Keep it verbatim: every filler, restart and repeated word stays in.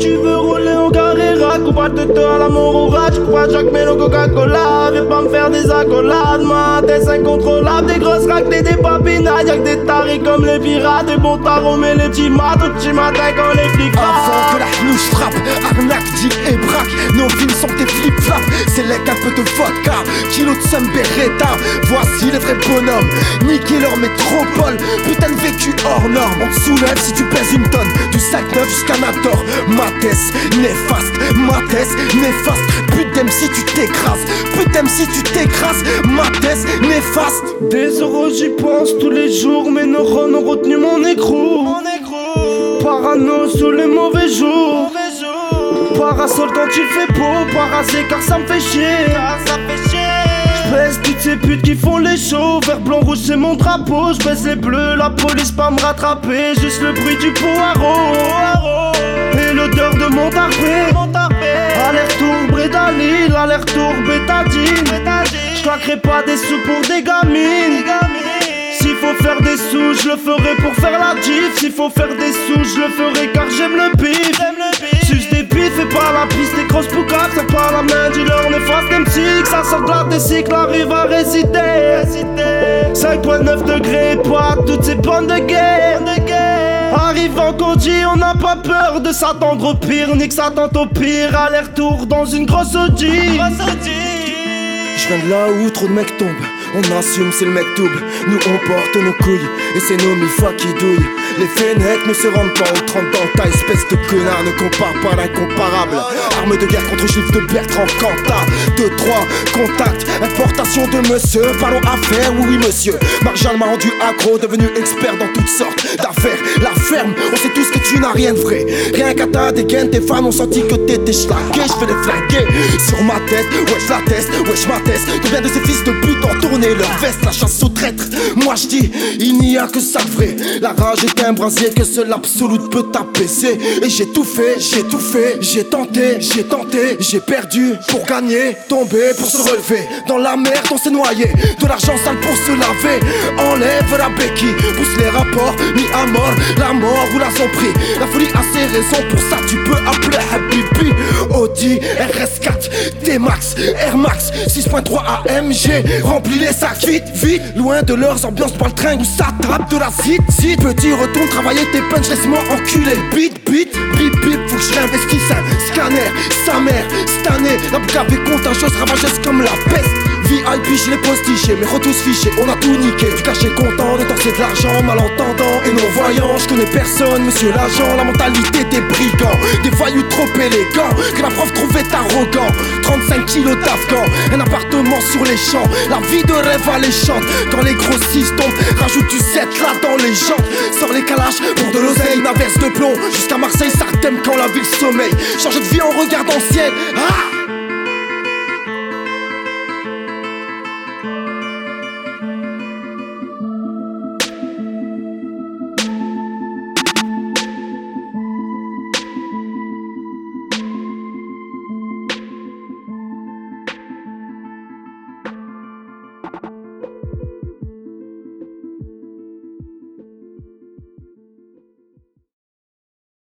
tu veux rouler en carrera, coupable de toi à l'amour au rage, coupable de Jacques Mélo Coca-Cola. Viens pas me faire des accolades, ma tête incontrôlable. Des grosses raclées, des papinades, y'a que des taris comme les pirates. Des bons tarots mais les petits mat au petit matin quand les flics avant que la hnouche frappe, arnaque, deal et braque. Nos vies sont des flip-flops, sélect un peu de vodka, kilo de Sam Beretta. Voici les vrais bonhommes, niquer leur métropole. Putain de vécu hors norme, on te soulève si tu pèses une tonne. Du cinq neuf jusqu'à Nador, Matès, néfaste, Matès, néfaste. Putain si tu t'écrases, putain si tu t'écrases, Matès, néfaste. Des euros j'y pense tous les jours, mes neurones ont retenu mon écrou. Parano sous les mauvais jours, parasol quand il fait beau, parasé car ça me fait chier. J'baisse toutes ces putes qui font les shows, vert blanc rouge c'est mon drapeau. J'baisse les bleus, la police pas me rattraper, juste le bruit du poireau et l'odeur de mon tarpé. Aller-retour Brédalil, aller-retour bétadine. J'claquerai pas des sous pour des gamines. S'il faut faire des sous, je le ferai pour faire la gif. S'il faut faire des sous, je le ferai car j'aime le bif. Suce des bifs et pas la piste, des grosses poucaves. Ça pas la main du leur néfaste M six. Ça sort de la des cycles, arrive à réciter. cinq virgule neuf degrés, pas toutes ces bandes de guerre. Arrivant qu'on dit, on n'a pas peur de s'attendre au pire. Nique s'attend au pire, aller-retour dans une grosse Audi. Je viens de là où trop de mecs tombent. On assume, c'est le mec double. Nous on porte nos couilles et c'est nos mille fois qui douillent. Les fenêtres ne se rendent pas aux trente ans. Ta espèce de connard ne compare pas l'incomparable. Arme de guerre contre chiffre de Bertrand Cantat. Deux, trois, contact, importation de monsieur. Ballon affaire, oui oui monsieur. Marjal m'a rendu accro, devenu expert dans toutes sortes d'affaires. La ferme, on sait tous que tu n'as rien de vrai. Rien qu'à ta dégaine, tes fans ont senti que t'étais schlagué. Je fais des flaguer sur ma tête, wesh la teste, wesh ma teste. Combien de ces fils de pute ont tourné leur veste, la chasse aux traîtres. Moi je dis, il n'y a que ça de vrai. La rage est un brasier que seul l'absolu peut t'apaiser. Et j'ai tout fait, j'ai tout fait, j'ai tenté, j'ai tenté, j'ai perdu pour gagner, tombé pour se relever. Dans la merde on s'est noyé, de l'argent sale pour se laver. Enlève la béquille, pousse les rapports, mis à mort, la mort ou la prix. La folie a ses raisons, pour ça tu peux appeler Habibi. Audi, R S quatre, T-Max, Air Max, six point trois A M G. Remplis les sacs vite, vite, loin de leurs ambiances baltringues où ça trappe de la zit, zit. Petit retourne travailler tes punch, laisse-moi enculer. Beat, beat, bip, bip, faut que je réinvestisse un scanner. Sa mère, cette année, la boucave est contagieuse, ravageuse comme la peste. V I P, je l'ai postiché, mes retours fichés, on a tout niqué. Du cachet content, de torser de l'argent, malentendant et non-voyant. Je connais personne, monsieur l'agent, la mentalité des brigands. Des voyous trop élégants, que la prof trouvait arrogant. Trente-cinq kilos d'afghans, un appartement sur les champs. La vie de rêve alléchante, quand les grossistes tombent, rajoute du sept là dans les jantes. Sors les calages pour de l'oseille, une averse de plomb. Jusqu'à Marseille, ça t'aime quand la ville sommeille. Change de vie en regardant le ciel, ah!